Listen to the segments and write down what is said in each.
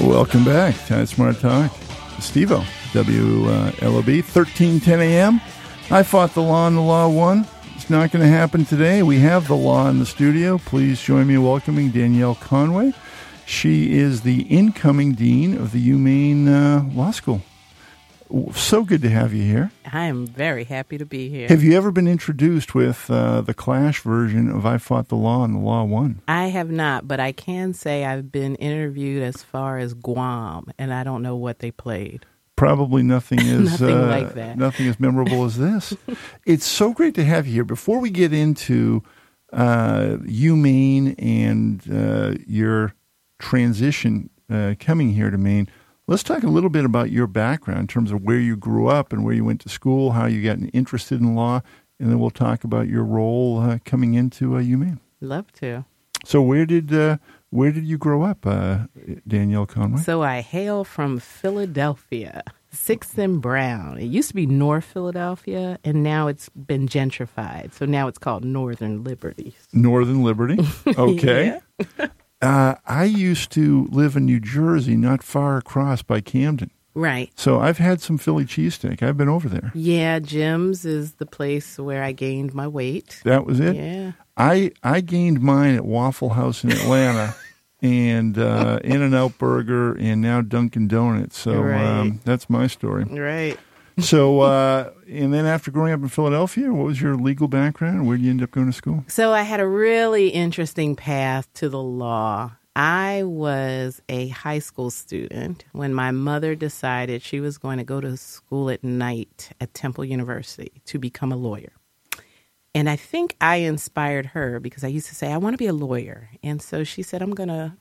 Welcome back. Tide Smart Talk. Steve-O, WLOB, 1310 a.m. I fought the law and the law won. It's not going to happen today. We have the law in the studio. Please join me in welcoming Danielle Conway. She is the incoming dean of the UMaine Law School. So good to have you here. I am very happy to be here. Have you ever been introduced with the Clash version of I Fought the Law and the Law Won? I have not, but I can say I've been interviewed as far as Guam, and I don't know what they played. Probably nothing is Nothing like that. Nothing as memorable as this. It's so great to have you here. Before we get into UMaine and your transition coming here to Maine, let's talk a little bit about your background in terms of where you grew up and where you went to school, how you got interested in law, and then we'll talk about your role coming into UMaine. Love to. So where did you grow up, Danielle Conway? So I hail from Philadelphia, 6th and Brown. It used to be North Philadelphia, and now it's been gentrified. So now it's called Northern Liberty. Northern Liberty. Okay. Yeah. I used to live in New Jersey, not far across by Camden. Right. So I've had some Philly cheesesteak. I've been over there. Yeah, Jim's is the place where I gained my weight. That was it? Yeah. I gained mine at Waffle House in Atlanta and In-N-Out Burger and now Dunkin' Donuts. So Right. That's my story. Right. So, and then after growing up in Philadelphia, what was your legal background? Where did you end up going to school? So I had a really interesting path to the law. I was a high school student when my mother decided she was going to go to school at night at Temple University to become a lawyer. And I think I inspired her because I used to say, I want to be a lawyer. And so she said, I'm going to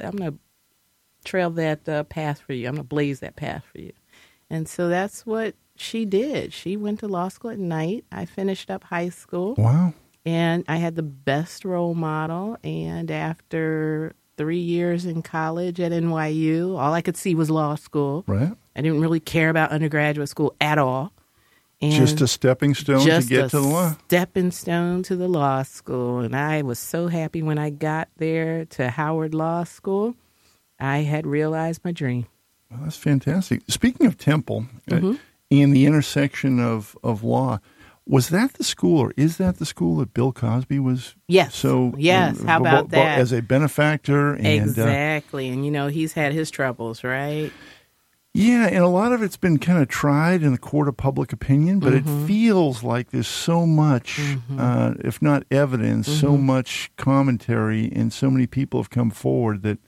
trail that path for you. I'm going to blaze that path for you. And so that's what she did. She went to law school at night. I finished up high school. Wow. And I had the best role model. And after 3 years in college at NYU, all I could see was law school. Right. I didn't really care about undergraduate school at all. And Just a stepping stone to get to the law. Stepping stone to the law school. And I was so happy when I got there to Howard Law School. I had realized my dream. Well, that's fantastic. Speaking of Temple, in the intersection of law, was that the school or is that the school that Bill Cosby was? Yes. So yes. How about that? As a benefactor. And, exactly. And, he's had his troubles, right? Yeah, and a lot of it's been kind of tried in the court of public opinion, but it feels like there's so much, if not evidence, so much commentary, and so many people have come forward that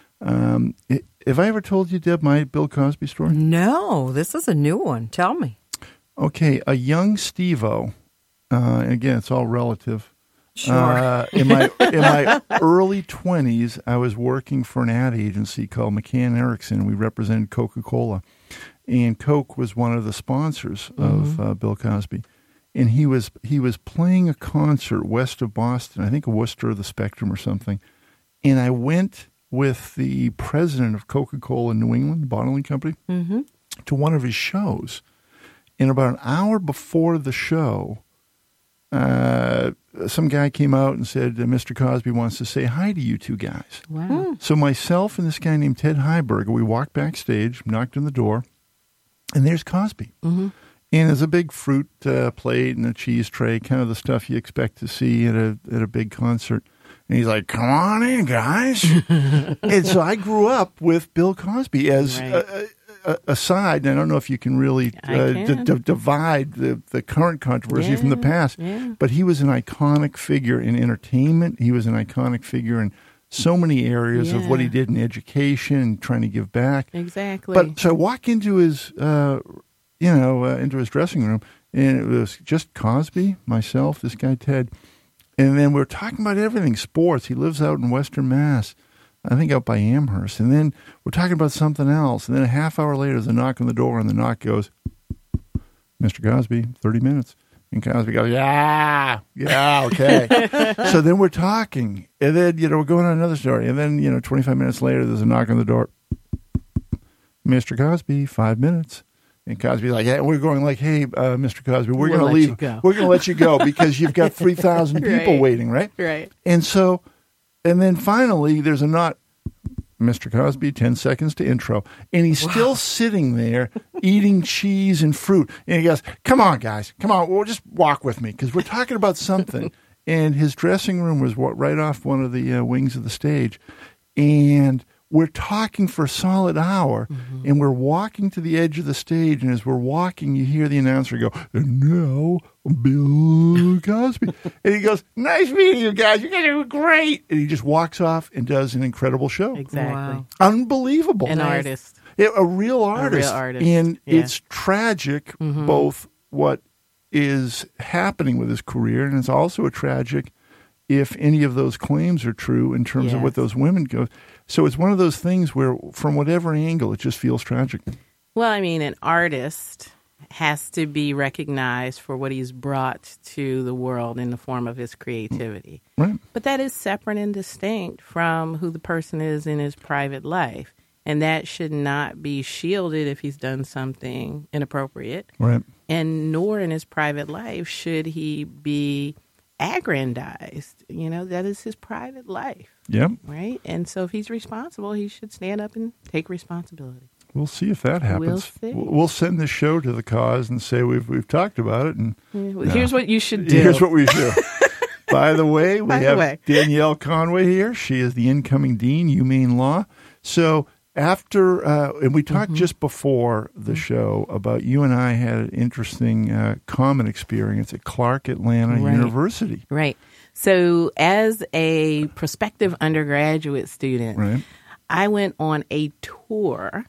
have I ever told you, Deb, my Bill Cosby story? No, this is a new one. Tell me. Okay, a young Steve-O, and again, it's all relative. Sure. In my early 20s, I was working for an ad agency called McCann Erickson. We represented Coca-Cola, and Coke was one of the sponsors of Bill Cosby. And he was playing a concert west of Boston, I think Worcester or the Spectrum or something. And I went with the president of Coca-Cola in New England, the bottling company, to one of his shows. And about an hour before the show, some guy came out and said, Mr. Cosby wants to say hi to you two guys. Wow. So myself and this guy named Ted Heiberger, we walked backstage, knocked on the door, and there's Cosby. And there's a big fruit plate and a cheese tray, kind of the stuff you expect to see at a big concert. And he's like, come on in, guys. And so I grew up with Bill Cosby as a side. And I don't know if you can really divide the current controversy from the past. Yeah. But he was an iconic figure in entertainment. He was an iconic figure in so many areas of what he did in education and trying to give back. Exactly. But so I walk into his, into his dressing room, and it was just Cosby, myself, this guy Ted. And then we're talking about everything, sports. He lives out in Western Mass, I think out by Amherst. And then we're talking about something else. And then a half hour later, there's a knock on the door, and the knock goes, Mr. Cosby, 30 minutes. And Cosby goes, yeah, okay. So then we're talking. And then, we're going on another story. And then, 25 minutes later, there's a knock on the door. Mr. Cosby, 5 minutes. And Cosby's like, we're going like, hey, Mr. Cosby, we're going to leave. We're going to let you go because you've got 3,000 people waiting, right? Right. And then finally there's a knock. Mr. Cosby, 10 seconds to intro. And he's still sitting there eating cheese and fruit. And he goes, come on, guys. Come on. Well, just walk with me because we're talking about something. And his dressing room was right off one of the wings of the stage. And we're talking for a solid hour, and we're walking to the edge of the stage, and as we're walking, you hear the announcer go, and now, Bill Cosby. And he goes, nice meeting you guys. You guys are great. And he just walks off and does an incredible show. Exactly. Wow. Unbelievable. An artist. Yeah, a real artist. And it's tragic, both what is happening with his career, and it's also a tragic if any of those claims are true in terms of what those women go. So it's one of those things where, from whatever angle, it just feels tragic. Well, I mean, an artist has to be recognized for what he's brought to the world in the form of his creativity. Right. But that is separate and distinct from who the person is in his private life. And that should not be shielded if he's done something inappropriate. Right. And nor in his private life should he be aggrandized. You know, that is his private life. Yep. Right? And so if he's responsible, he should stand up and take responsibility. We'll see if that happens. We'll see. We'll send this show to the cause and say we've talked about it. And Here's what you should do. Here's what we do. By the way, we have Danielle Conway here. She is the incoming dean, UMaine Law. So after, and we talked just before the show about you and I had an interesting common experience at Clark Atlanta University. Right. So as a prospective undergraduate student, I went on a tour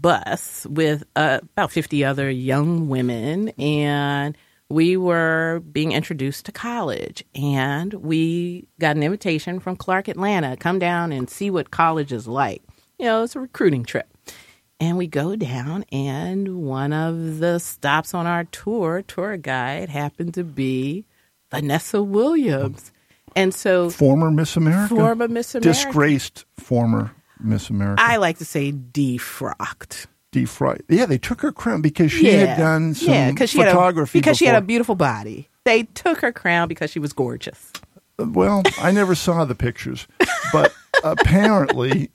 bus with about 50 other young women, and we were being introduced to college. And we got an invitation from Clark Atlanta, come down and see what college is like. You know, it's a recruiting trip. And we go down, and one of the stops on our tour guide happened to be Vanessa Williams. And so former Miss America? Former Miss America. Disgraced former Miss America. I like to say defrocked. Yeah, they took her crown because she had done some photography because she had a beautiful body. They took her crown because she was gorgeous. Well, I never saw the pictures, but apparently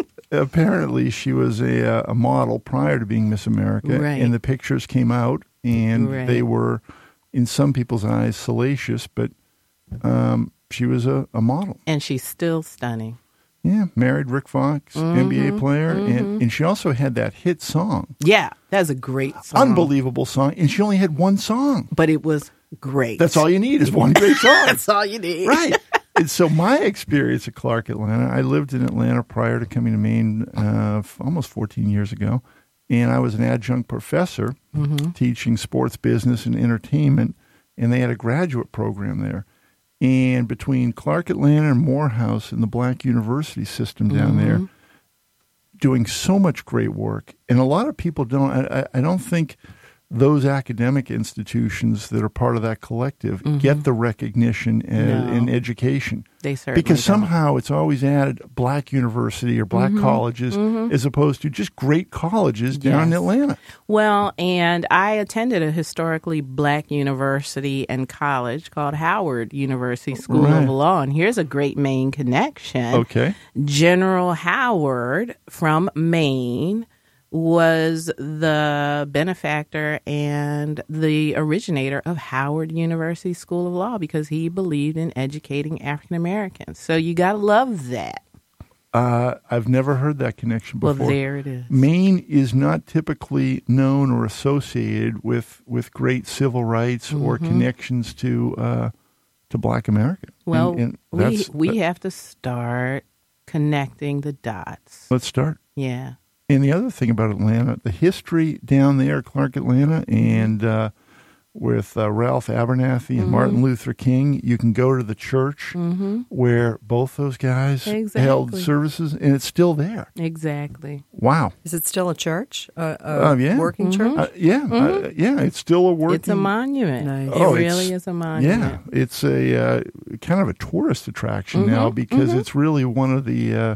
she was a model prior to being Miss America, and the pictures came out, and they were, in some people's eyes, salacious, but she was a model. And she's still stunning. Yeah, married Rick Fox, NBA player, and she also had that hit song. Yeah, that's a great song. Unbelievable song, and she only had one song. But it was great. That's all you need is one great song. That's all you need. Right. And so my experience at Clark Atlanta, I lived in Atlanta prior to coming to Maine almost 14 years ago, and I was an adjunct professor teaching sports business and entertainment, and they had a graduate program there. And between Clark Atlanta and Morehouse and the Black University system down there, doing so much great work. And a lot of people I don't think those academic institutions that are part of that collective get the recognition in education. They certainly because somehow it's always added Black university or Black colleges as opposed to just great colleges down in Atlanta. Well, and I attended a historically Black university and college called Howard University School of Law. And here's a great Maine connection. Okay. General Howard from Maine was the benefactor and the originator of Howard University School of Law because he believed in educating African Americans. So you got to love that. I've never heard that connection before. Well, there it is. Maine is not typically known or associated with great civil rights or connections to Black America. Well, and we have to start connecting the dots. Let's start. Yeah. And the other thing about Atlanta, the history down there, Clark Atlanta, and with Ralph Abernathy and Martin Luther King, you can go to the church where both those guys held services, and it's still there. Exactly. Wow. Is it still a church? Yeah. Working church? Yeah, it's still a working. It's a monument. Nice. It really is a monument. Yeah, it's a kind of a tourist attraction now because it's really one of the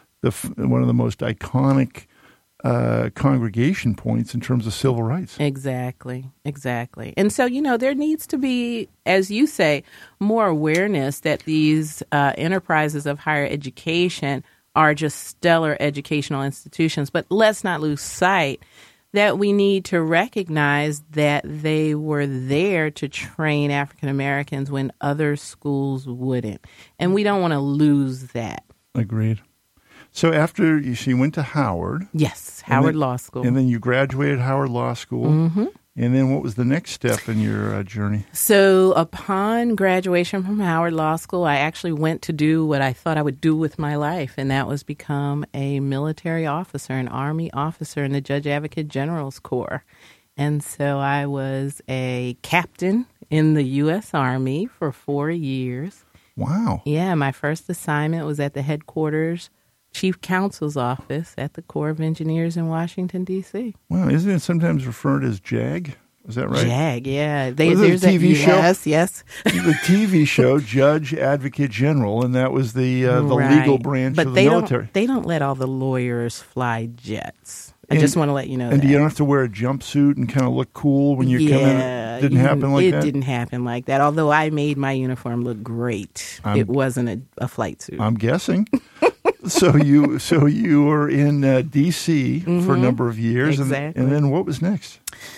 most iconic congregation points in terms of civil rights. Exactly. And so, there needs to be, as you say, more awareness that these enterprises of higher education are just stellar educational institutions. But let's not lose sight that we need to recognize that they were there to train African Americans when other schools wouldn't. And we don't want to lose that. Agreed. So after you went to Howard. Yes, Howard Law School. And then you graduated Howard Law School. Mm-hmm. And then what was the next step in your journey? So upon graduation from Howard Law School, I actually went to do what I thought I would do with my life, and that was become a military officer, an Army officer in the Judge Advocate General's Corps. And so I was a captain in the U.S. Army for 4 years. Wow. Yeah, my first assignment was at the headquarters Chief Counsel's office at the Corps of Engineers in Washington, D.C. Wow, isn't it sometimes referred as JAG? Is that right? JAG, yeah. There's a TV show? Yes. The TV show, Judge Advocate General, and that was the Right. legal branch but of the military. They don't let all the lawyers fly jets. I just want to let you know and that. you don't have to wear a jumpsuit and kind of look cool when you come in? It didn't happen like that? It didn't happen like that, although I made my uniform look great. It wasn't a flight suit. I'm guessing. So you were in D.C. for a number of years. Exactly. And then what was next?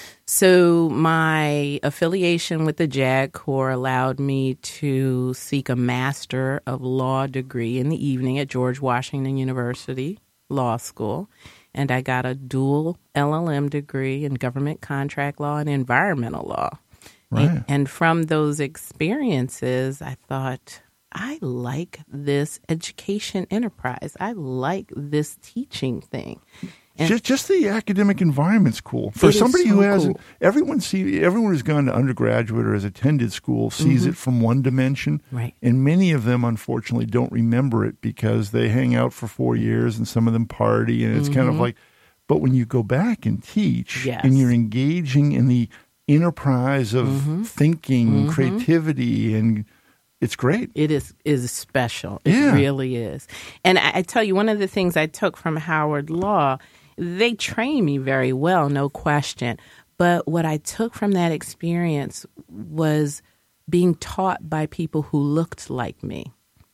So my affiliation with the JAG Corps allowed me to seek a Master of Law degree in the evening at George Washington University Law School. And I got a dual LLM degree in government contract law and environmental law. Right. And from those experiences, I thought, I like this education enterprise. I like this teaching thing. And Just the academic environment's cool. For somebody who hasn't, everyone who's gone to undergraduate or has attended school sees it from one dimension. Right. And many of them, unfortunately, don't remember it because they hang out for 4 years and some of them party. And it's kind of like, but when you go back and teach and you're engaging in the enterprise of thinking, creativity, and it's great. It is special. It really is. And I tell you, one of the things I took from Howard Law, they trained me very well, no question. But what I took from that experience was being taught by people who looked like me.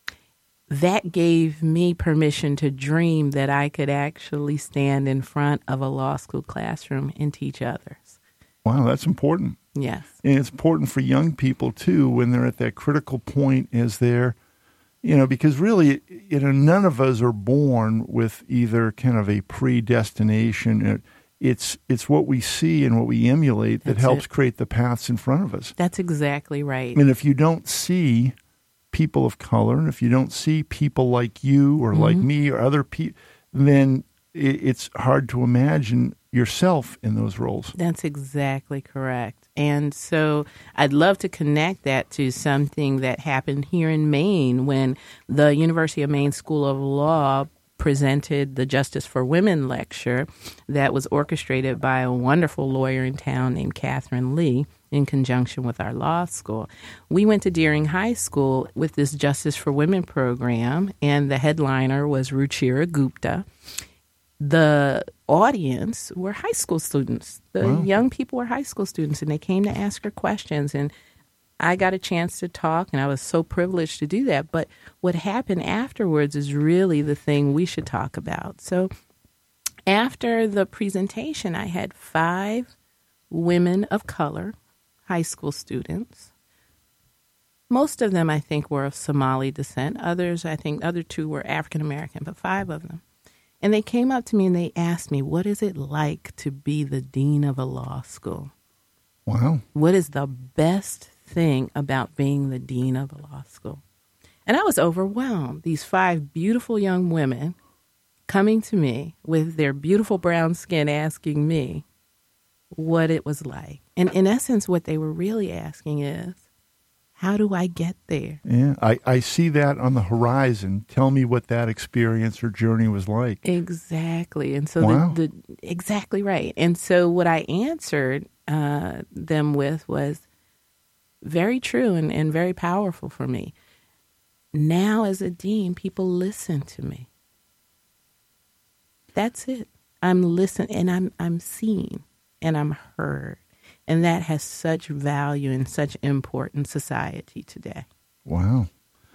That gave me permission to dream that I could actually stand in front of a law school classroom and teach others. Wow, that's important. Yes. And it's important for young people, too, when they're at that critical point as they're, because really, none of us are born with either kind of a predestination. It's what we see and what we emulate that helps create the paths in front of us. That's exactly right. And if you don't see people of color, and if you don't see people like you or like me or other people, then it's hard to imagine yourself in those roles. That's exactly correct. And so I'd love to connect that to something that happened here in Maine when the University of Maine School of Law presented the Justice for Women lecture that was orchestrated by a wonderful lawyer in town named Catherine Lee in conjunction with our law school. We went to Deering High School with this Justice for Women program, and the headliner was Ruchira Gupta. The audience were high school students. The young people were high school students, and they came to ask her questions. And I got a chance to talk, and I was so privileged to do that. But what happened afterwards is really the thing we should talk about. So after the presentation, I had 5 women of color, high school students. Most of them, I think, were of Somali descent. Others, I think, other 2 were African American, but 5 of them. And they came up to me and they asked me, what is it like to be the dean of a law school? Wow. What is the best thing about being the dean of a law school? And I was overwhelmed. These 5 beautiful young women coming to me with their beautiful brown skin asking me what it was like. And in essence, what they were really asking is, how do I get there? Yeah, I see that on the horizon. Tell me what that experience or journey was like. Exactly. And so exactly right. And so what I answered them with was very true and very powerful for me. Now as a dean, people listen to me. That's it. I'm listening and I'm seen and I'm heard. And that has such value and such import in society today. Wow.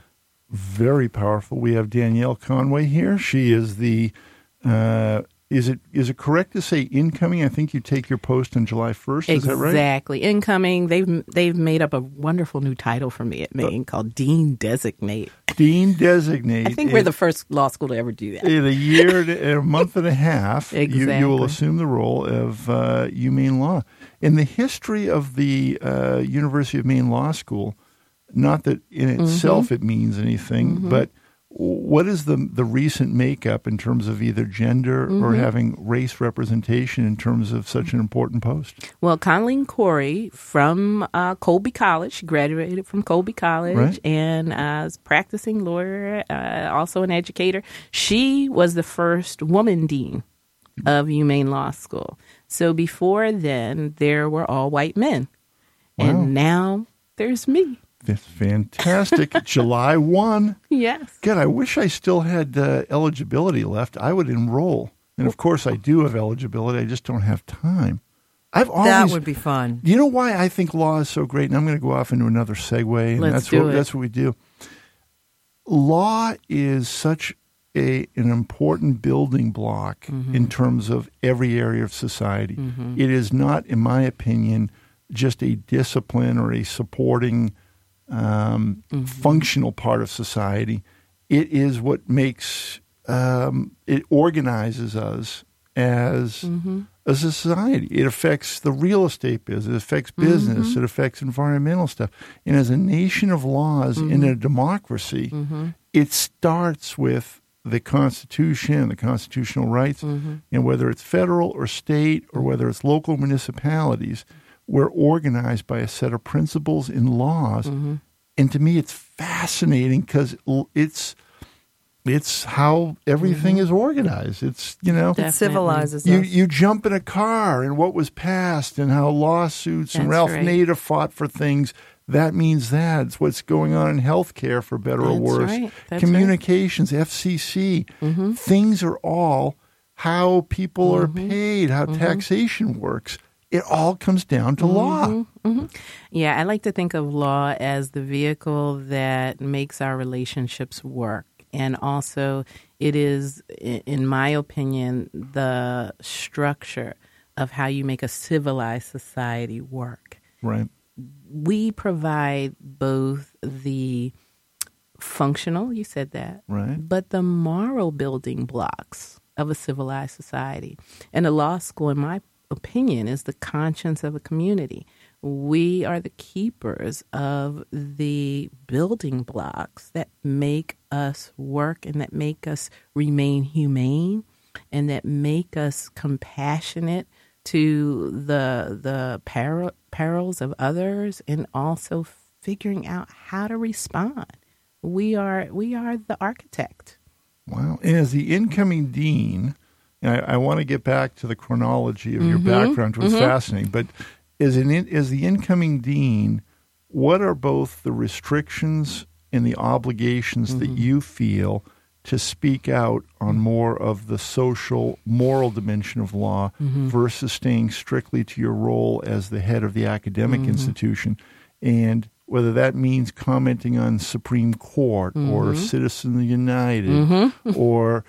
Very powerful. We have Danielle Conway here. She is the, is it correct to say incoming? I think you take your post on July 1st. Is that right? Exactly. Incoming. They've made up a wonderful new title for me at Maine called Dean Designate. Dean Designate. I think we're the first law school to ever do that. In a year, a month and a half, Exactly. you will assume the role of UMaine Law. In the history of the University of Maine Law School, not that in itself it means anything, but what is the recent makeup in terms of either gender or having race representation in terms of such an important post? Well, Colleen Corey from Colby College, she graduated from Colby College, Right. and is a practicing lawyer, also an educator. She was the first woman dean of UMaine Law School. So before then, there were all white men. Wow. And now there's me. That's fantastic. July 1. Yes. God, I wish I still had eligibility left. I would enroll. And of course I do have eligibility. I just don't have time. That would be fun. You know why I think law is so great? And I'm going to go off into another segue. And Let's do it. That's what we do. Law is such an important building block in terms of every area of society. It is not, in my opinion, just a discipline or a supporting functional part of society. It is what makes it organizes us as a society. It affects the real estate business. It affects business. It affects environmental stuff. And as a nation of laws in a democracy, it starts with the Constitution, the constitutional rights, and whether it's federal or state or whether it's local municipalities, we're organized by a set of principles and laws. And to me, it's fascinating because it's how everything is organized. It's, you know, It civilizes us. you jump in a car and what was passed and how lawsuits and That's Ralph right. Nader fought for things. That means that. It's what's going on in healthcare, for better or That's worse. right. That's Communications, FCC. Things are all how people are paid, how taxation works. It all comes down to law. Yeah, I like to think of law as the vehicle that makes our relationships work. And also, it is, in my opinion, the structure of how you make a civilized society work. Right. We provide both the functional, you said that, Right. but the moral building blocks of a civilized society. And a law school, in my opinion, is the conscience of a community. We are the keepers of the building blocks that make us work and that make us remain humane and that make us compassionate to the perils of others, and also figuring out how to respond. We are the architect. Wow. And as the incoming dean, and I want to get back to the chronology of your background, which was fascinating, but as the incoming dean, what are both the restrictions and the obligations that you feel to speak out on more of the social, moral dimension of law versus staying strictly to your role as the head of the academic institution? And whether that means commenting on Supreme Court or Citizens United or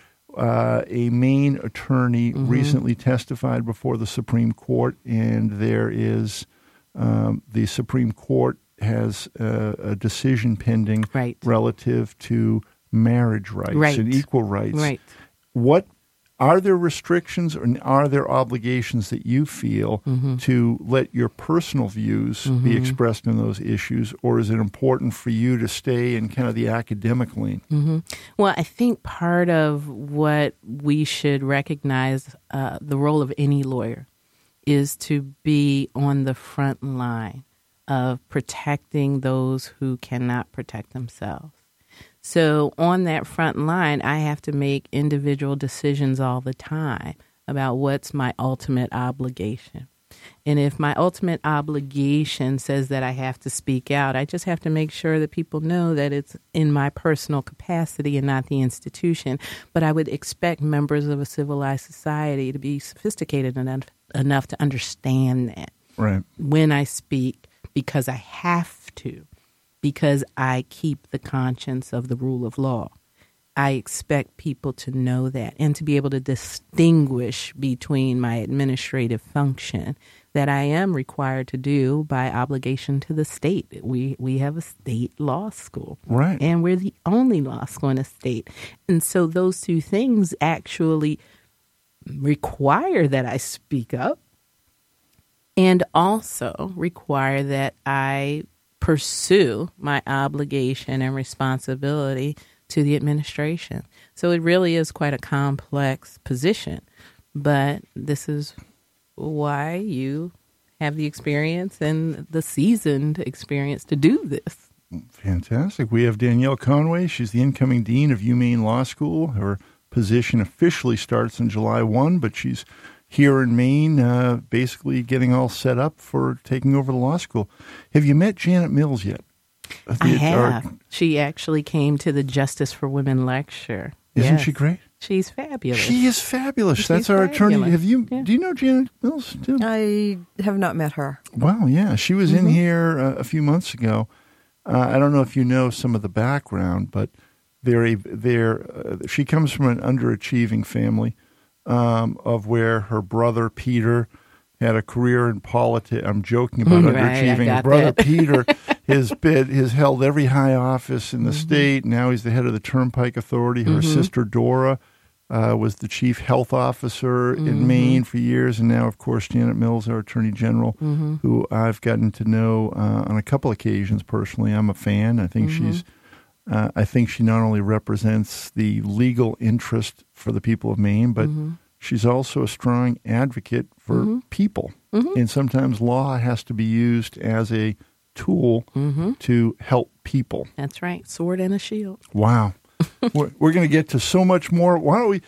a Maine attorney recently testified before the Supreme Court, and there is the Supreme Court has a decision pending relative to marriage rights and equal rights. Right. What are there restrictions or are there obligations that you feel to let your personal views be expressed on those issues, or is it important for you to stay in kind of the academic lane? Well, I think part of what we should recognize, the role of any lawyer, is to be on the front line of protecting those who cannot protect themselves. So on that front line, I have to make individual decisions all the time about what's my ultimate obligation. And if my ultimate obligation says that I have to speak out, I just have to make sure that people know that it's in my personal capacity and not the institution. But I would expect members of a civilized society to be sophisticated enough to understand that Right. when I speak, because I have to. because I keep the conscience of the rule of law. I expect people to know that and to be able to distinguish between my administrative function that I am required to do by obligation to the state. We have a state law school. Right. And we're the only law school in the state. And so those two things actually require that I speak up and also require that I pursue my obligation and responsibility to the administration. So it really is quite a complex position, but this is why you have the experience and the seasoned experience to do this. Fantastic. We have Danielle Conway. She's the incoming dean of UMaine Law School. Her position officially starts on July 1, but she's here in Maine basically getting all set up for taking over the law school. Have you met Janet Mills yet? I have. She actually came to the Justice for Women lecture. Isn't she great? She's fabulous. She is fabulous. That's our attorney. Have you? Yeah. Do you know Janet Mills too? I have not met her. Wow, yeah. She was in here a few months ago. I don't know if you know some of the background, but she comes from an underachieving family of where her brother Peter had a career in politics. I'm joking about underachieving. His brother Peter has held every high office in the state. Now he's the head of the Turnpike Authority. Her sister Dora was the chief health officer in Maine for years. And now, of course, Janet Mills, our attorney general, who I've gotten to know on a couple occasions personally. I'm a fan. I think I think she not only represents the legal interest for the people of Maine, but she's also a strong advocate for people. And sometimes law has to be used as a tool to help people. That's right. Sword and a shield. Wow. We're going to get to so much more. Why don't we?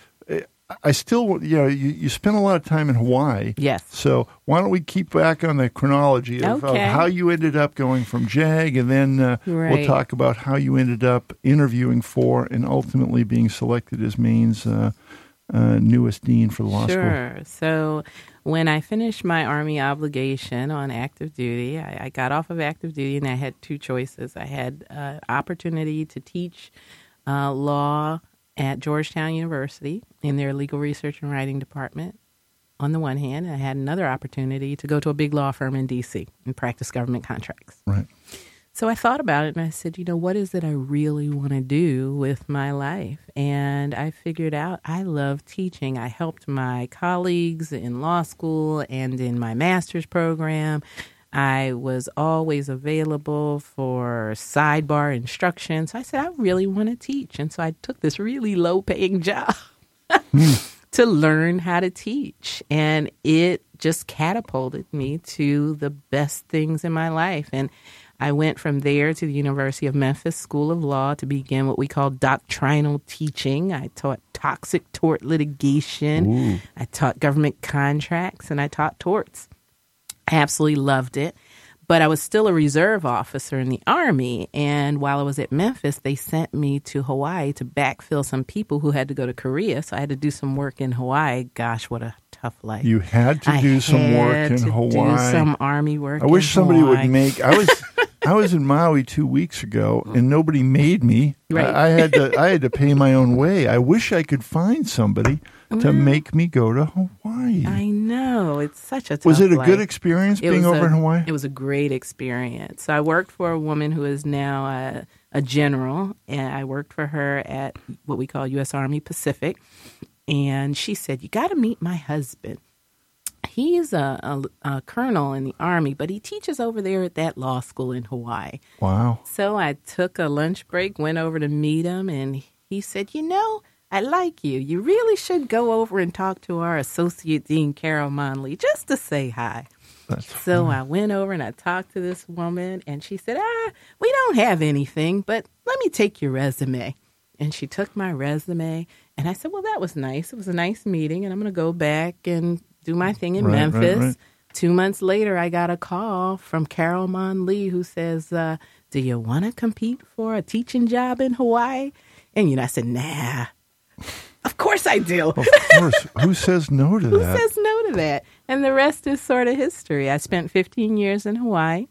You spent a lot of time in Hawaii. Yes. So why don't we keep back on the chronology of how you ended up going from JAG, and then we'll talk about how you ended up interviewing for and ultimately being selected as Maine's newest dean for the law school. Sure. So when I finished my Army obligation on active duty, I got off of active duty and I had two choices. I had opportunity to teach law at Georgetown University in their legal research and writing department. On the one hand, I had another opportunity to go to a big law firm in D.C. and practice government contracts. Right. So I thought about it and I said, what is it I really want to do with my life? And I figured out I love teaching. I helped my colleagues in law school and in my master's program. I was always available for sidebar instruction. So I said, I really want to teach. And so I took this really low-paying job to learn how to teach. And it just catapulted me to the best things in my life. And I went from there to the University of Memphis School of Law to begin what we call doctrinal teaching. I taught toxic tort litigation. Ooh. I taught government contracts, and I taught torts. I absolutely loved it. But I was still a reserve officer in the Army, and while I was at Memphis, they sent me to Hawaii to backfill some people who had to go to Korea, so I had to do some work in Hawaii. Gosh, what a tough life. You had to do some work in Hawaii. Do some Army work. I wish somebody would make. I was in Maui 2 weeks ago, and nobody made me. Right. I had to pay my own way. I wish I could find somebody to make me go to Hawaii. I know. It's such a tough Was it a life. good experience being over in Hawaii? It was a great experience. So I worked for a woman who is now a general, and I worked for her at what we call U.S. Army Pacific. And she said, you got to meet my husband. He's a colonel in the Army, but he teaches over there at that law school in Hawaii. Wow. So I took a lunch break, went over to meet him, and he said, I like you. You really should go over and talk to our Associate Dean, Carol Monley, just to say hi. So I went over and I talked to this woman, and she said, we don't have anything, but let me take your resume. And she took my resume, and I said, well, that was nice. It was a nice meeting, and I'm going to go back and do my thing in Memphis. Right. 2 months later, I got a call from Carol Monley who says, do you want to compete for a teaching job in Hawaii? And, I said, nah. Of course I do. Of course. Who says no to that? Who says no to that? And the rest is sort of history. I spent 15 years in Hawaii.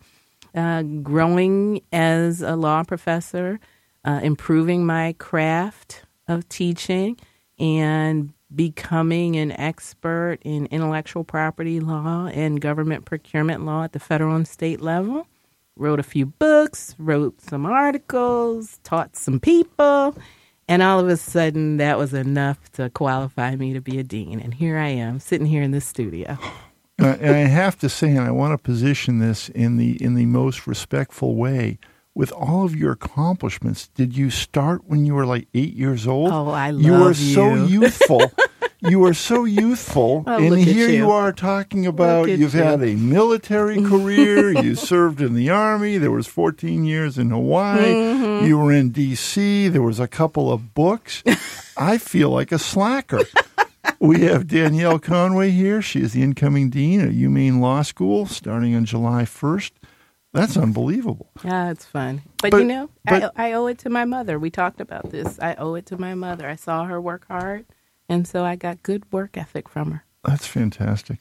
growing as a law professor, improving my craft of teaching, and becoming an expert in intellectual property law and government procurement law at the federal and state level. Wrote a few books, wrote some articles, taught some people, and all of a sudden that was enough to qualify me to be a dean. And here I am, sitting here in this studio. And I have to say, and I want to position this in the most respectful way, with all of your accomplishments, did you start when you were like 8 years old? Oh, I love you. You were so youthful. You were so youthful. Oh, and look at here you. you are talking about you've had a military career. You served in the Army. There was 14 years in Hawaii. Mm-hmm. You were in D.C. There was a couple of books. I feel like a slacker. We have Danielle Conway here. She is the incoming dean at UMaine Law School starting on July 1st. That's unbelievable. Yeah, it's fun. But I owe it to my mother. We talked about this. I owe it to my mother. I saw her work hard, and so I got good work ethic from her. That's fantastic.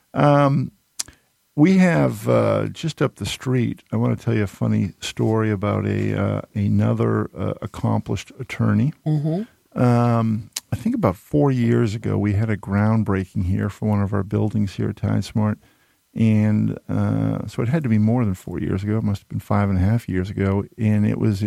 We have just up the street, I want to tell you a funny story about another accomplished attorney. Mm-hmm. I think about 4 years ago, we had a groundbreaking here for one of our buildings here at TimeSmart. And so it had to be more than 4 years ago. It must have been 5.5 years ago. And it was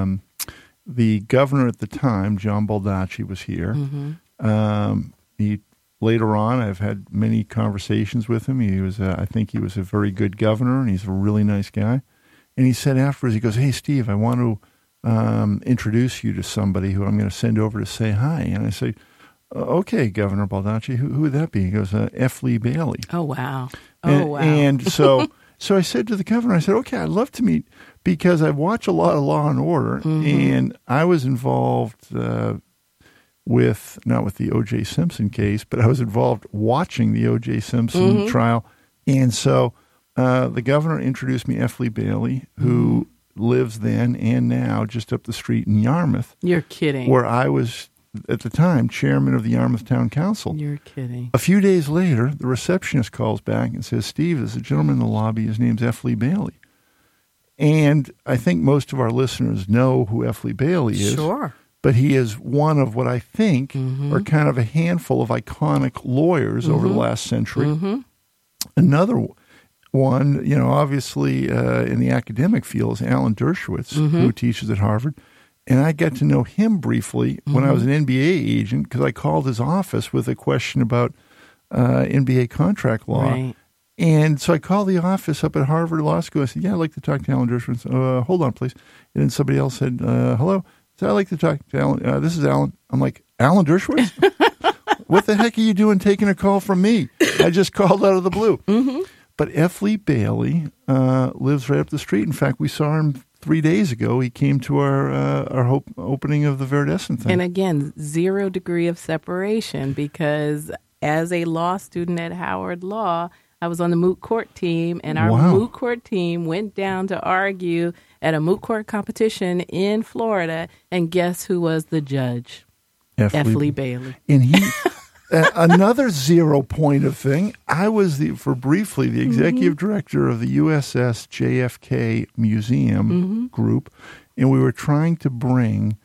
the governor at the time, John Baldacci, was here. Mm-hmm. Later on, I've had many conversations with him. He was, I think he was a very good governor, and he's a really nice guy. And he said afterwards, he goes, "Hey, Steve, I want to introduce you to somebody who I'm going to send over to say hi." And I say, "Okay, Governor Baldacci, who would that be?" He goes, F. Lee Bailey. Oh, wow. And so I said to the governor, I said, "Okay, I'd love to meet," because I watch a lot of Law and Order, mm-hmm. and I was involved not with the O.J. Simpson case, but I was involved watching the O.J. Simpson mm-hmm. trial. And so the governor introduced me F. Lee Bailey, who lives then and now just up the street in Yarmouth. You're kidding. Where I was, at the time, chairman of the Yarmouth Town Council. You're kidding. A few days later, the receptionist calls back and says, "Steve, there's a gentleman in the lobby. His name's F. Lee Bailey." And I think most of our listeners know who F. Lee Bailey is. Sure. But he is one of what I think mm-hmm. are kind of a handful of iconic lawyers mm-hmm. over the last century. Mm-hmm. Another one, obviously in the academic field is Alan Dershowitz, mm-hmm. who teaches at Harvard. And I got to know him briefly mm-hmm. when I was an NBA agent, because I called his office with a question about NBA contract law. Right. And so I called the office up at Harvard Law School. I said, "Yeah, I'd like to talk to Alan Dershowitz." "Hold on, please." And then somebody else said, "Hello." So "I'd like to talk to Alan. This is Alan." I'm like, "Alan Dershowitz? What the heck are you doing taking a call from me? I just called out of the blue." Mm-hmm. But F. Lee Bailey lives right up the street. In fact, we saw him 3 days ago. He came to our opening of the Viridescent thing. And again, 0 degree of separation, because as a law student at Howard Law, I was on the moot court team, and our moot court team went down to argue at a moot court competition in Florida, and guess who was the judge? F. Lee Bailey. And he... another 0 point of thing. I was briefly the executive mm-hmm. director of the USS JFK Museum mm-hmm. group, and we were trying to bring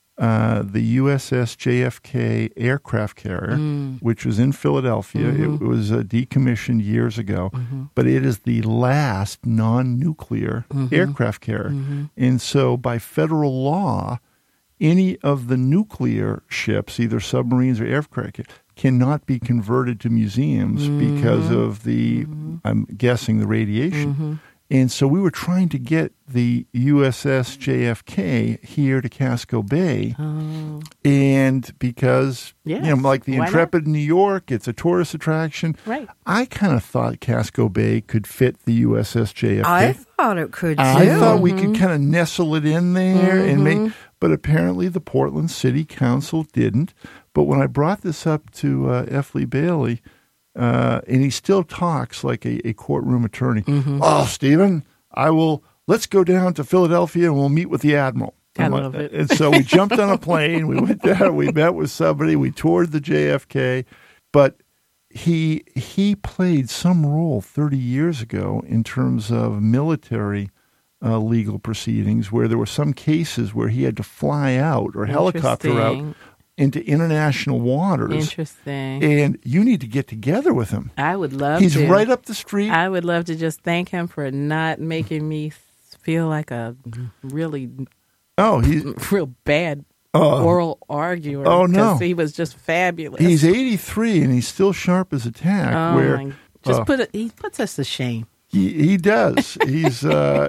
the USS JFK aircraft carrier, which was in Philadelphia. Mm-hmm. It was decommissioned years ago, mm-hmm. but it is the last non-nuclear mm-hmm. aircraft carrier. Mm-hmm. And so by federal law, any of the nuclear ships, either submarines or aircraft, cannot be converted to museums mm-hmm. because of the, mm-hmm. I'm guessing, the radiation. Mm-hmm. And so we were trying to get the USS JFK here to Casco Bay. Oh. And because, like the Intrepid in New York, it's a tourist attraction. Right. I kind of thought Casco Bay could fit the USS JFK. I thought it could, too. I thought mm-hmm. we could kind of nestle it in there mm-hmm. and make... But apparently the Portland City Council didn't. But when I brought this up to F. Lee Bailey, and he still talks like a courtroom attorney. Mm-hmm. "Oh, Stephen, let's go down to Philadelphia and we'll meet with the Admiral." I love it. And so we jumped on a plane, we went down, we met with somebody, we toured the JFK. But he played some role 30 years ago in terms of military legal proceedings where there were some cases where he had to fly out or helicopter out Interesting. into international waters. Interesting. And you need to get together with him. I would love He's to. right up the street. I would love to just thank him for not making me feel like a really real bad oral arguer. Oh, no. Because he was just fabulous. He's 83 and he's still sharp as a tack. Oh, where my. He puts us to shame. he does. He's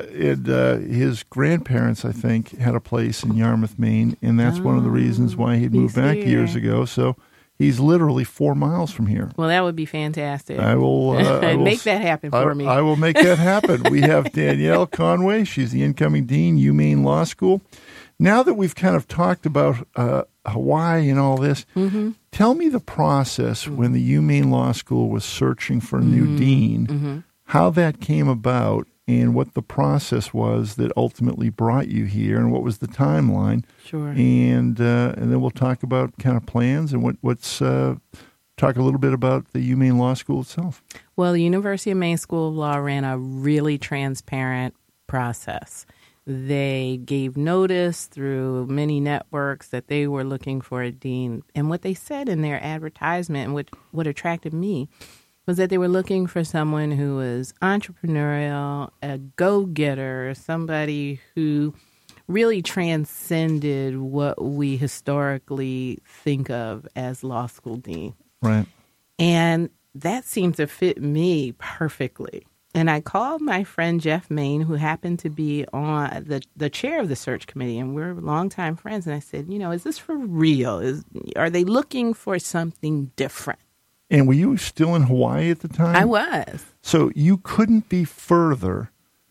his grandparents, I think, had a place in Yarmouth, Maine, and that's one of the reasons why he'd moved he's back here. years ago. So he's literally 4 miles from here. Well, that would be fantastic. I will Make that happen for me. I will make that happen. We have Danielle Conway. She's the incoming dean, UMaine Law School. Now that we've kind of talked about Hawaii and all this, tell me the process when the UMaine Law School was searching for a new dean, how that came about, and what the process was that ultimately brought you here, and what was the timeline. Sure. And then we'll talk about kind of plans and what's talk a little bit about the UMaine Law School itself. Well, the University of Maine School of Law ran a really transparent process. They gave notice through many networks that they were looking for a dean. And what they said in their advertisement, and what attracted me, was that they were looking for someone who was entrepreneurial, a go-getter, somebody who really transcended what we historically think of as law school dean. Right. And that seemed to fit me perfectly. And I called my friend Jeff Main, who happened to be on the chair of the search committee, and we're longtime friends. And I said, is this for real? Are they looking for something different? And were you still in Hawaii at the time? I was. So you couldn't be further.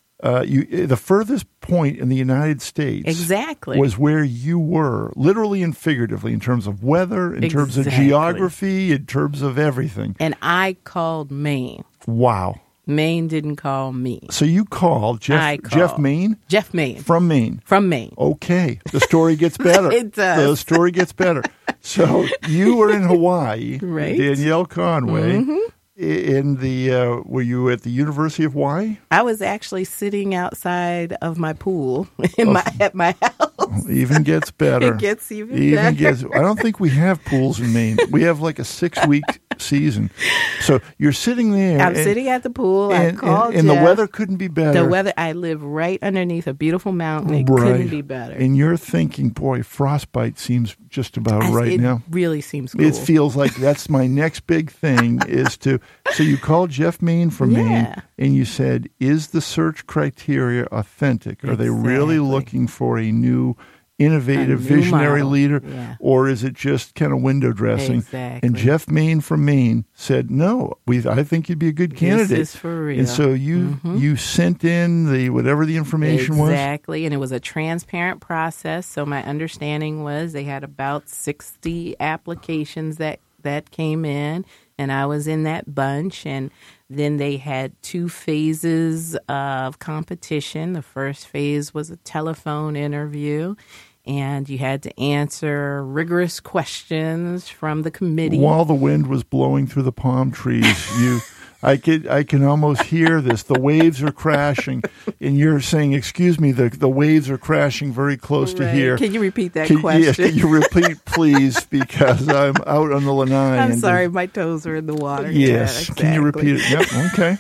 The furthest point in the United States Exactly. was where you were, literally and figuratively, in terms of weather, in terms of geography, in terms of everything. And I called Maine. Wow. Maine didn't call me. So you called Jeff Main? Jeff Main. From Maine. From Maine. Okay. The story gets better. It does. The story gets better. So you were in Hawaii, Right. Danielle Conway. In the were you at the University of Hawaii? I was actually sitting outside of my pool at my house. Even gets better. It gets even better. I don't think we have pools in Maine. We have like a 6-week season. So you're sitting there. I'm sitting at the pool. I called and the Jeff. weather couldn't be better. The weather. I live right underneath a beautiful mountain. It couldn't be better. And you're thinking, boy, frostbite seems just about right now. It really seems cool. It feels like that's my next big thing is to. So you called Jeff Main from Maine, and you said, "Is the search criteria authentic? Are they really looking for a new, innovative, visionary leader, or is it just kind of window dressing?" Exactly. And Jeff Main from Maine said, "No, I think you'd be a good candidate." This is for real. And so you sent in whatever the information was. Exactly, and it was a transparent process. So my understanding was they had about 60 applications that came in, and I was in that bunch. And then they had 2 phases of competition. The first phase was a telephone interview, and you had to answer rigorous questions from the committee. While the wind was blowing through the palm trees, I can almost hear this. The waves are crashing, and you're saying, "Excuse me, the waves are crashing very close to here." Can you repeat that question? Yes, can you repeat, please, because I'm out on the lanai. I'm sorry, my toes are in the water. Yes, Yeah, Can you repeat it? Yep, okay.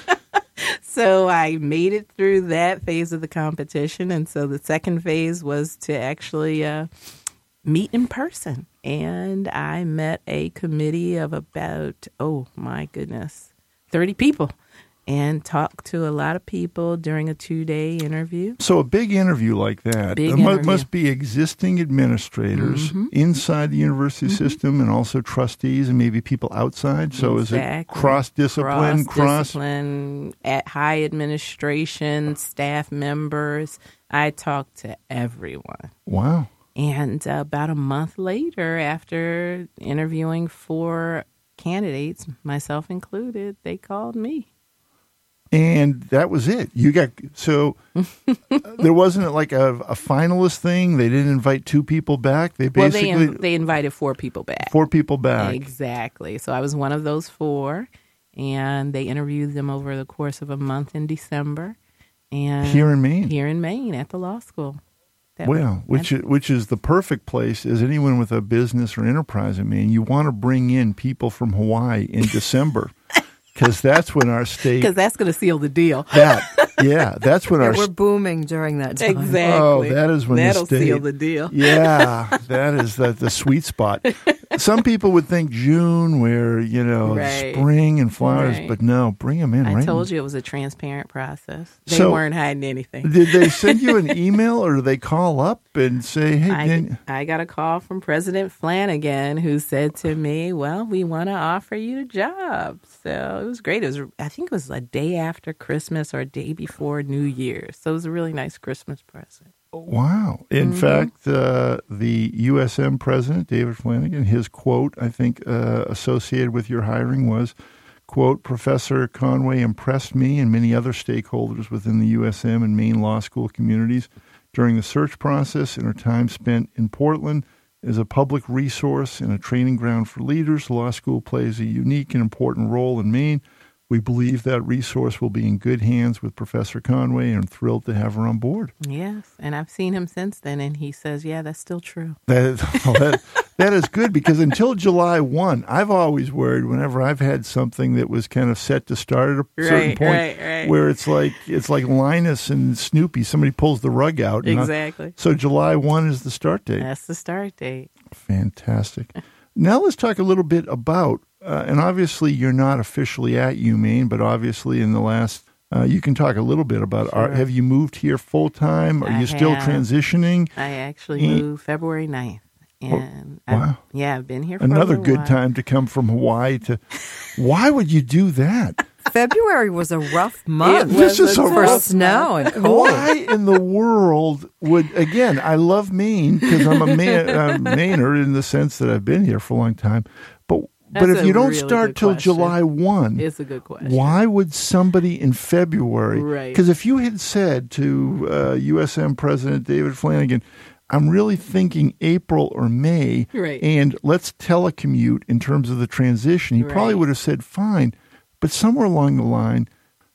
So I made it through that phase of the competition, and so the second phase was to actually meet in person. And I met a committee of about, 30 people, and talked to a lot of people during a 2-day interview. So a big interview like that, must be existing administrators inside the university system and also trustees and maybe people outside. So is it cross-discipline? Cross-discipline, at high administration, staff members. I talked to everyone. Wow. And about a month later, after interviewing 4 candidates, myself included, they called me. And that was it. You got there wasn't like a finalist thing. They didn't invite 2 people back. They basically they invited 4 people back. 4 people back. Exactly. So I was one of those 4, and they interviewed them over the course of a month in December. And Here in Maine? Here in Maine at the law school. Which is the perfect place, as anyone with a business or enterprise in Maine, you want to bring in people from Hawaii in December. Because that's when our state... Because that's going to seal the deal. That's when we're booming during that time. Exactly. Oh, that is when that'll the state... seal the deal. Yeah, that is the sweet spot. Some people would think June, where, spring and flowers, but no, bring them in. I told you it was a transparent process. They So, weren't hiding anything. Did they send you an email or do they call up and say, hey, I got a call from President Flanagan who said to me, well, we want to offer you a job. So it was great. I think it was a day after Christmas or a day before New Year's. So it was a really nice Christmas present. Wow. In fact, the USM president, David Flanagan, his quote, I think, associated with your hiring was, quote, Professor Conway impressed me and many other stakeholders within the USM and Maine law school communities during the search process and her time spent in Portland. As a public resource and a training ground for leaders, the law school plays a unique and important role in Maine. We believe that resource will be in good hands with Professor Conway and I'm thrilled to have her on board. Yes, and I've seen him since then, and he says, yeah, that's still true. That is good because until July 1, I've always worried whenever I've had something that was kind of set to start at a certain point where it's like Linus and Snoopy, somebody pulls the rug out. Exactly. So July 1 is the start date. That's the start date. Fantastic. Now let's talk a little bit about, and obviously you're not officially at UMaine, but obviously in the last, you can talk a little bit about, have you moved here full time? Are you still transitioning? I actually moved February 9th. And wow. I've been here for another a good while. time to come from Hawaii to, why would you do that? February was a rough month. This is for snow and cold. Why in the world would, again, I love Maine because I'm a Mainer in the sense that I've been here for a long time. But if you don't really start till July 1, it's a good question. Why would somebody in February? Right. Because if you had said to USM President David Flanagan, I'm really thinking April or May, and let's telecommute in terms of the transition, he probably would have said fine. But somewhere along the line,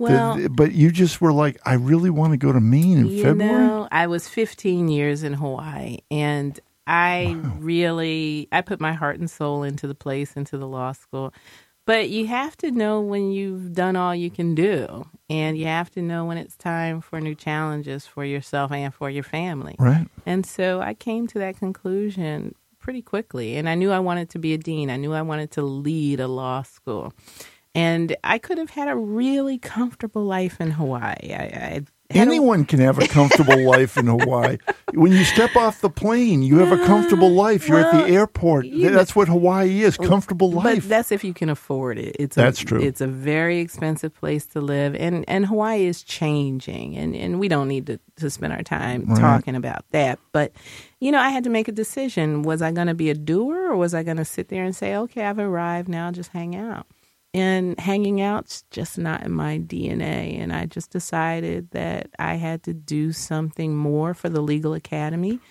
but you just were like, I really want to go to Maine in February? I was 15 years in Hawaii, and I put my heart and soul into the place, into the law school. But you have to know when you've done all you can do, and you have to know when it's time for new challenges for yourself and for your family. Right. And so I came to that conclusion pretty quickly, and I knew I wanted to be a dean. I knew I wanted to lead a law school. And I could have had a really comfortable life in Hawaii. Anyone can have a comfortable life in Hawaii. When you step off the plane, you have a comfortable life. You're at the airport. That's what Hawaii is, comfortable life. But that's if you can afford it. That's true. It's a very expensive place to live. And Hawaii is changing. And we don't need to spend our time talking about that. But, I had to make a decision. Was I going to be a doer or was I going to sit there and say, okay, I've arrived now, just hang out? And hanging out's just not in my DNA. And I just decided that I had to do something more for the Legal Academy.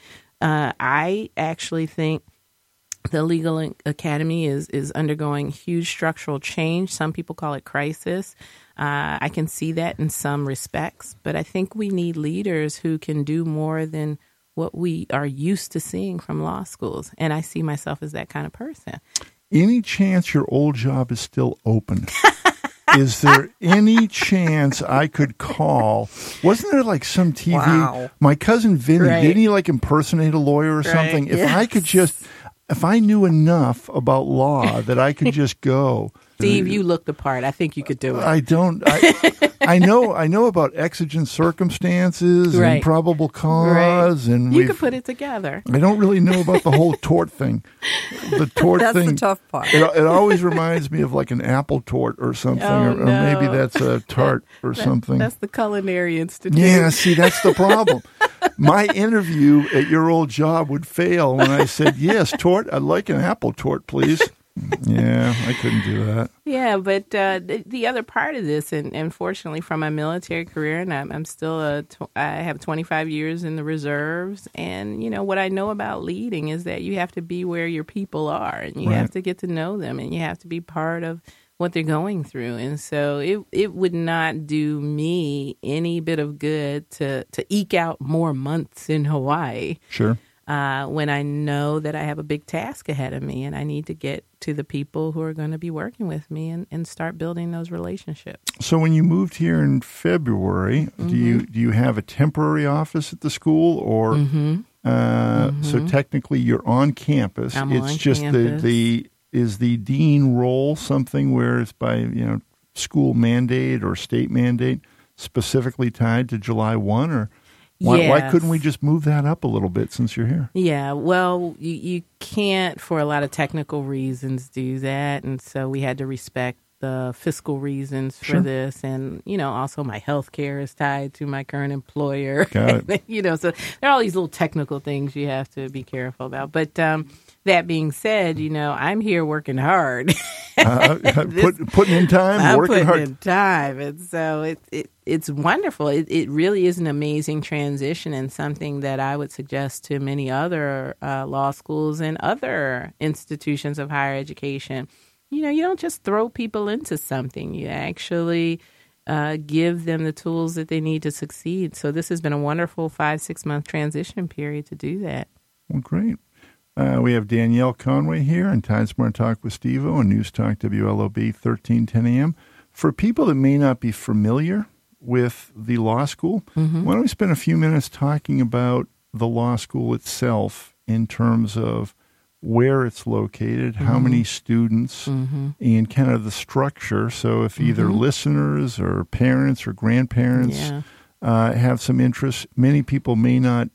I actually think the Legal Academy is undergoing huge structural change. Some people call it crisis. I can see that in some respects. But I think we need leaders who can do more than what we are used to seeing from law schools. And I see myself as that kind of person. Any chance your old job is still open? Is there any chance I could call? Wasn't there like some TV? Wow. My cousin Vinny, didn't he like impersonate a lawyer or something? If I could if I knew enough about law that I could just go. Steve, you look the part. I think you could do it. I don't. I know about exigent circumstances and probable cause, and you could put it together. I don't really know about the whole tort thing. The tort that's thing. That's the tough part. It always reminds me of like an apple tort or something, or maybe that's a tart or something. That's the Culinary Institute. Yeah, see, that's the problem. My interview at your old job would fail when I said, yes, tort, I'd like an apple tort, please. Yeah, I couldn't do that. Yeah, but the other part of this, and fortunately from my military career, and I'm still I have 25 years in the reserves, and what I know about leading is that you have to be where your people are, and you have to get to know them, and you have to be part of what they're going through. And so it would not do me any bit of good to eke out more months in Hawaii. Sure. When I know that I have a big task ahead of me and I need to get to the people who are going to be working with me and start building those relationships. So when you moved here in February, do you have a temporary office at the school, or so technically you're on campus? I'm it's on just campus. Is the dean role something where it's by school mandate or state mandate specifically tied to July 1, or why couldn't we just move that up a little bit since you're here? Yeah, well, you can't, for a lot of technical reasons, do that. And so we had to respect the fiscal reasons for this. And, also my health care is tied to my current employer. Got it. So there are all these little technical things you have to be careful about. But that being said, I'm here working hard. Putting in time, I'm working hard. Putting in time. And so it's wonderful. It really is an amazing transition, and something that I would suggest to many other law schools and other institutions of higher education. You don't just throw people into something. You actually give them the tools that they need to succeed. So this has been a wonderful 5-6 month transition period to do that. Well, great. We have Danielle Conway here on Time Smart Talk with Steve-O on News Talk WLOB 1310 AM. For people that may not be familiar with the law school, why don't we spend a few minutes talking about the law school itself in terms of where it's located, how many students, and kind of the structure. So if either listeners or parents or grandparents have some interest, many people may not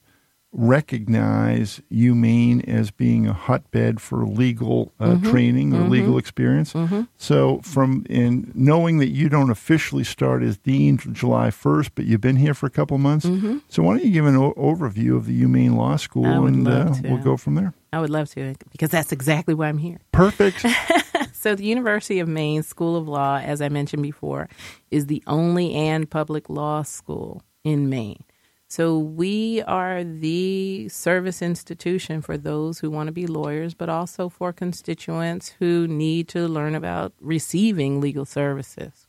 recognize UMaine as being a hotbed for legal training or legal experience. So in knowing that you don't officially start as dean July 1st, but you've been here for a couple of months, so why don't you give an overview of the UMaine Law School, and we'll go from there. I would love to, because that's exactly why I'm here. Perfect. So the University of Maine School of Law, as I mentioned before, is the only and public law school in Maine. So we are the service institution for those who want to be lawyers, but also for constituents who need to learn about receiving legal services.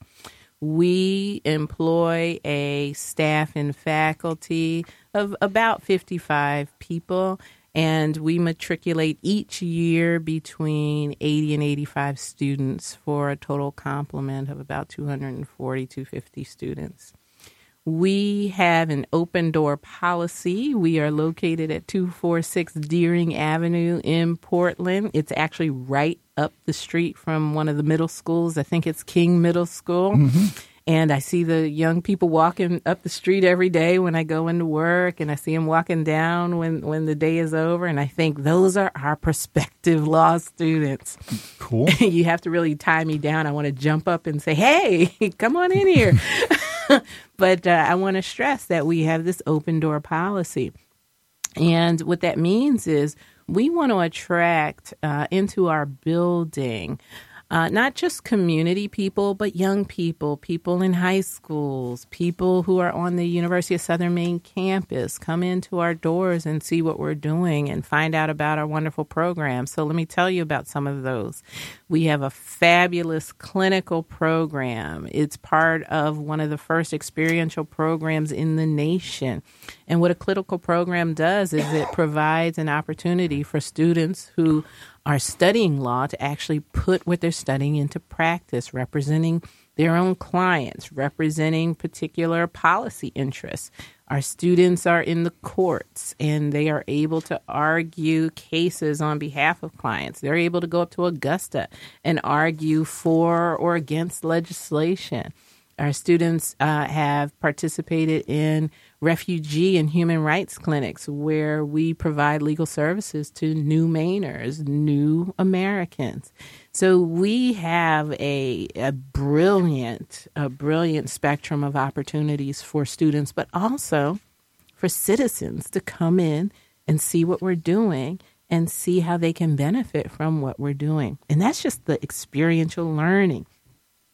We employ a staff and faculty of about 55 people, and we matriculate each year between 80 and 85 students for a total complement of about 240, 250 students. We have an open door policy. We are located at 246 Deering Avenue in Portland. It's actually right up the street from one of the middle schools. I think it's King Middle School. And I see the young people walking up the street every day when I go into work, and I see them walking down when the day is over. And I think those are our prospective law students. Cool. You have to really tie me down. I want to jump up and say, hey, come on in here. But I want to stress that we have this open door policy. And what that means is we want to attract into our building not just community people, but young people, people in high schools, people who are on the University of Southern Maine campus, come into our doors and see what we're doing and find out about our wonderful programs. So let me tell you about some of those. We have a fabulous clinical program. It's part of one of the first experiential programs in the nation. And what a clinical program does is it provides an opportunity for students who are studying law to actually put what they're studying into practice, representing their own clients, representing particular policy interests. Our students are in the courts, and they are able to argue cases on behalf of clients. They're able to go up to Augusta and argue for or against legislation. Our students have participated in refugee and human rights clinics where we provide legal services to new Mainers, new Americans. So we have a brilliant spectrum of opportunities for students, but also for citizens to come in and see what we're doing and see how they can benefit from what we're doing. And that's just the experiential learning.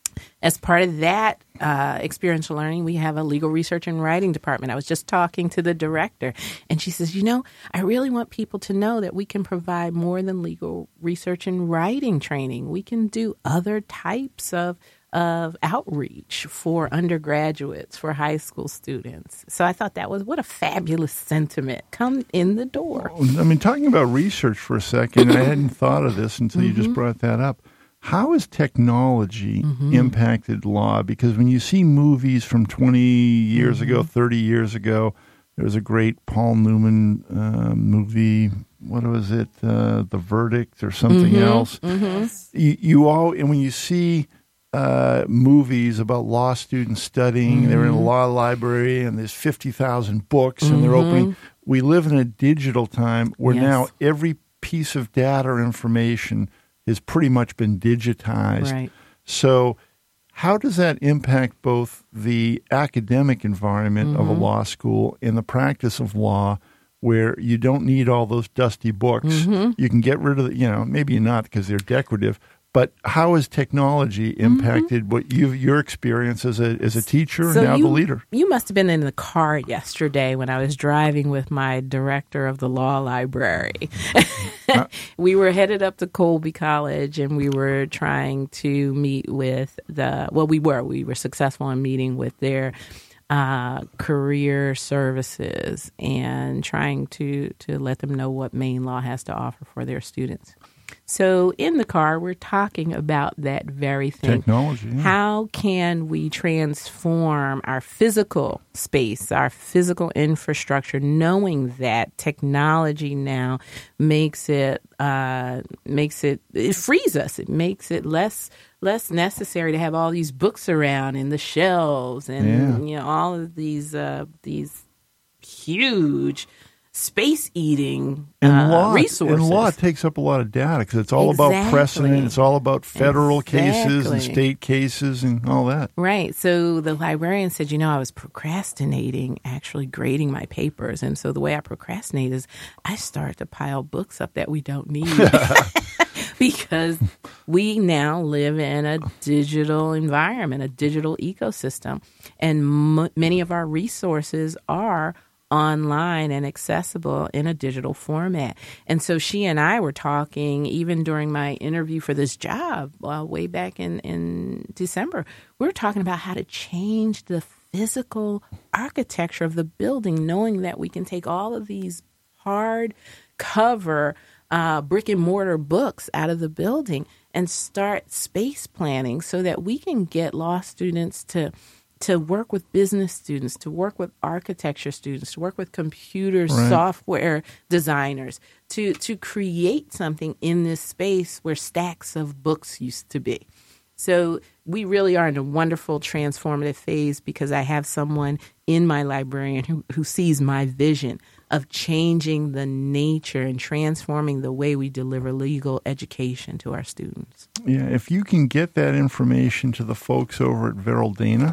As part of that experiential learning, we have a legal research and writing department. I was just talking to the director, and she says, I really want people to know that we can provide more than legal research and writing training. We can do other types of outreach for undergraduates, for high school students. So I thought what a fabulous sentiment. Come in the door. I mean, talking about research for a second, I hadn't thought of this until you just brought that up. How has technology impacted law? Because when you see movies from 20 years ago, 30 years ago, there was a great Paul Newman movie. What was it? The Verdict or something else. You all, and when you see movies about law students studying, they're in a law library, and there's 50,000 books, and they're opening. We live in a digital time where now every piece of data or information has pretty much been digitized. Right. So how does that impact both the academic environment of a law school and the practice of law, where you don't need all those dusty books? You can get rid of maybe not because they're decorative, but how has technology impacted what your experience as a teacher and now the leader? You must have been in the car yesterday when I was driving with my director of the law library. We were headed up to Colby College, and we were trying to meet with we were successful in meeting with their career services and trying to let them know what Maine Law has to offer for their students. So in the car, we're talking about that very thing. Technology. Yeah. How can we transform our physical space, our physical infrastructure, knowing that technology now it frees us. It makes it less necessary to have all these books around in the shelves and all of these huge space-eating resources. And law takes up a lot of data because it's all about precedent. It's all about federal cases and state cases and all that. Right. So the librarian said, I was procrastinating actually grading my papers. And so the way I procrastinate is I start to pile books up that we don't need. Because we now live in a digital environment, a digital ecosystem. And many of our resources are online and accessible in a digital format. And so she and I were talking, even during my interview for this job way back in December, we were talking about how to change the physical architecture of the building, knowing that we can take all of these hard cover brick and mortar books out of the building and start space planning so that we can get law students to work with business students, to work with architecture students, to work with computer software designers, to create something in this space where stacks of books used to be. So we really are in a wonderful transformative phase because I have someone in my librarian who sees my vision of changing the nature and transforming the way we deliver legal education to our students. Yeah, if you can get that information to the folks over at Verrill Dana,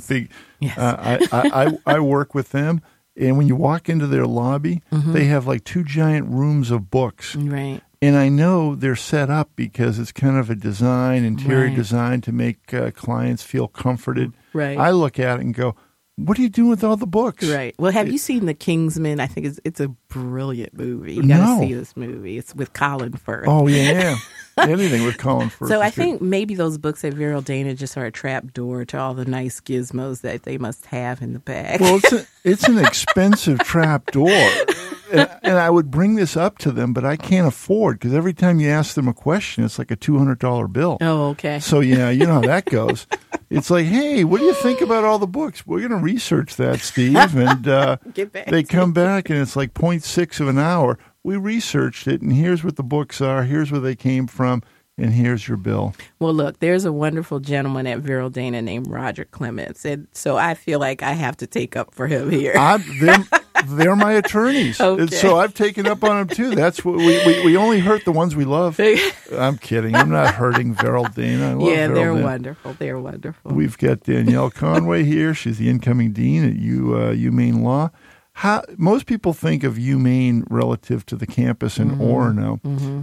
I work with them, and when you walk into their lobby, they have like 2 giant rooms of books. Right. And I know they're set up because it's kind of a interior design to make clients feel comforted. Right. I look at it and go, what are you doing with all the books? Right. Well, have you seen The Kingsman? I think it's a brilliant movie. You got to see this movie. It's with Colin Firth. Oh, yeah. Anything with Colin Firth. So I think maybe those books at Verrill Dana just are a trap door to all the nice gizmos that they must have in the bag. Well, it's an expensive trap door. And I would bring this up to them, but I can't afford because every time you ask them a question, it's like a $200 bill. Oh, okay. So, yeah, you know how that goes. It's like, hey, what do you think about all the books? We're going to research that, Steve. And they come back, and it's like 0.6 of an hour. We researched it, and here's what the books are. Here's where they came from. And here's your bill. Well, look, there's a wonderful gentleman at Verrill Dana named Roger Clements. And so I feel like I have to take up for him here. They're my attorneys. Okay. So I've taken up on them, too. That's what we only hurt the ones we love. I'm kidding. I'm not hurting Verrill Dana. I love Verrill they're Dana. wonderful. They're wonderful. We've got Danielle Conway here. She's the incoming dean at UMaine Law. most people think of UMaine relative to the campus in Orono.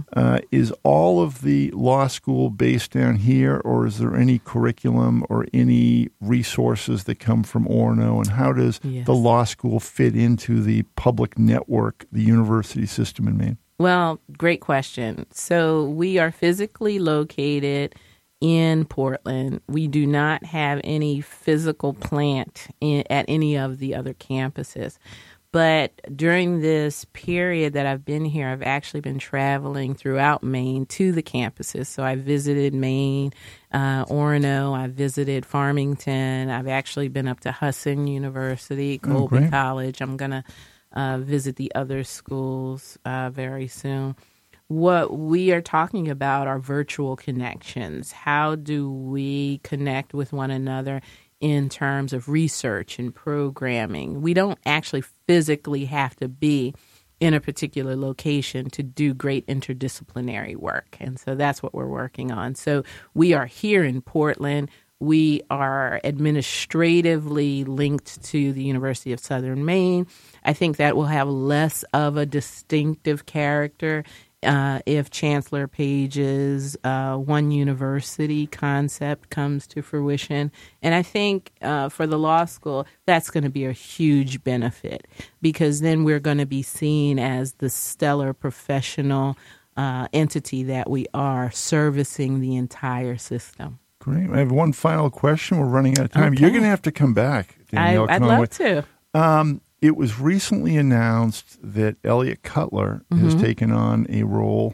Is all of the law school based down here, or is there any curriculum or any resources that come from Orono? And how does the law school fit into the public network, the university system in Maine? Well, great question. So we are physically located in Portland. We do not have any physical plant at any of the other campuses. But during this period that I've been here, I've actually been traveling throughout Maine to the campuses. So I visited Maine, Orono, I visited Farmington. I've actually been up to Husson University, Colby College. I'm going to visit the other schools very soon. What we are talking about are virtual connections. How do we connect with one another in terms of research and programming? We don't actually physically have to be in a particular location to do great interdisciplinary work. And so that's what we're working on. So we are here in Portland. We are administratively linked to the University of Southern Maine. I think that will have less of a distinctive character if Chancellor Page's one university concept comes to fruition. And I think for the law school, that's going to be a huge benefit, because then we're going to be seen as the stellar professional entity that we are, servicing the entire system. Great. I have one final question. We're running out of time. Okay. You're going to have to come back, Danielle I'd Conway. love to. It was recently announced that Elliot Cutler has taken on a role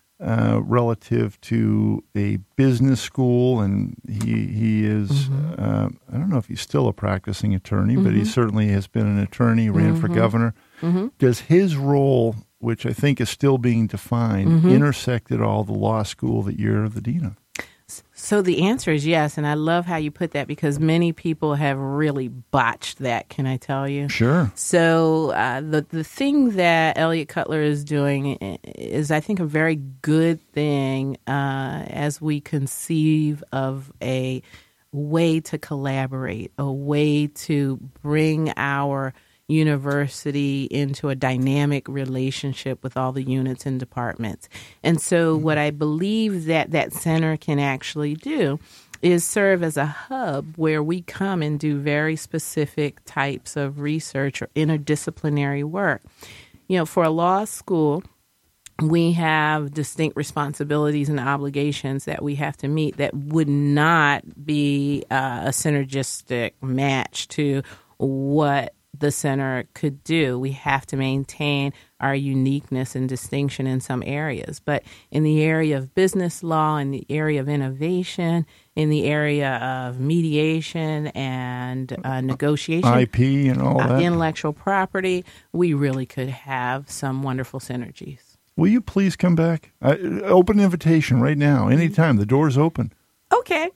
relative to a business school, and he is, I don't know if he's still a practicing attorney, but he certainly has been an attorney, ran for governor. Does his role, which I think is still being defined, intersect at all the law school that you're the dean of? So the answer is yes, and I love how you put that, because many people have really botched that, can I tell you? Sure. So the thing that Elliot Cutler is doing is, I think, a very good thing as we conceive of a way to collaborate, a way to bring our university into a dynamic relationship with all the units and departments. And so what I believe that center can actually do is serve as a hub where we come and do very specific types of research or interdisciplinary work. You know, for a law school, we have distinct responsibilities and obligations that we have to meet that would not be a synergistic match to what the center could do. We have to maintain our uniqueness and distinction in some areas. But in the area of business law, in the area of innovation, in the area of mediation and negotiation, IP and all that, intellectual property, we really could have some wonderful synergies. Will you please come back? Open invitation right now, anytime. The door's open. Okay.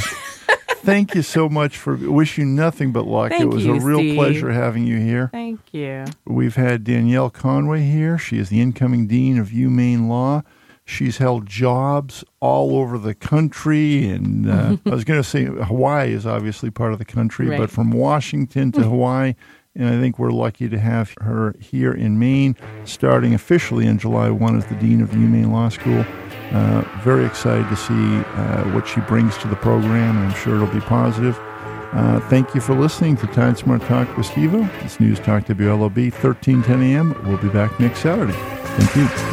Thank you so much. Wish you nothing but luck. Thank it was you, a real Steve. pleasure having you here. Thank you. We've had Danielle Conway here. She is the incoming dean of UMaine Law. She's held jobs all over the country, and I was going to say Hawaii is obviously part of the country, right, but from Washington to Hawaii, and I think we're lucky to have her here in Maine, starting officially on July 1 as the dean of the UMaine Law School. Very excited to see what she brings to the program, and I'm sure it'll be positive. Thank you for listening to Time Smart Talk with Steve-O. It's News Talk WLOB, 1310 a.m. We'll be back next Saturday. Thank you.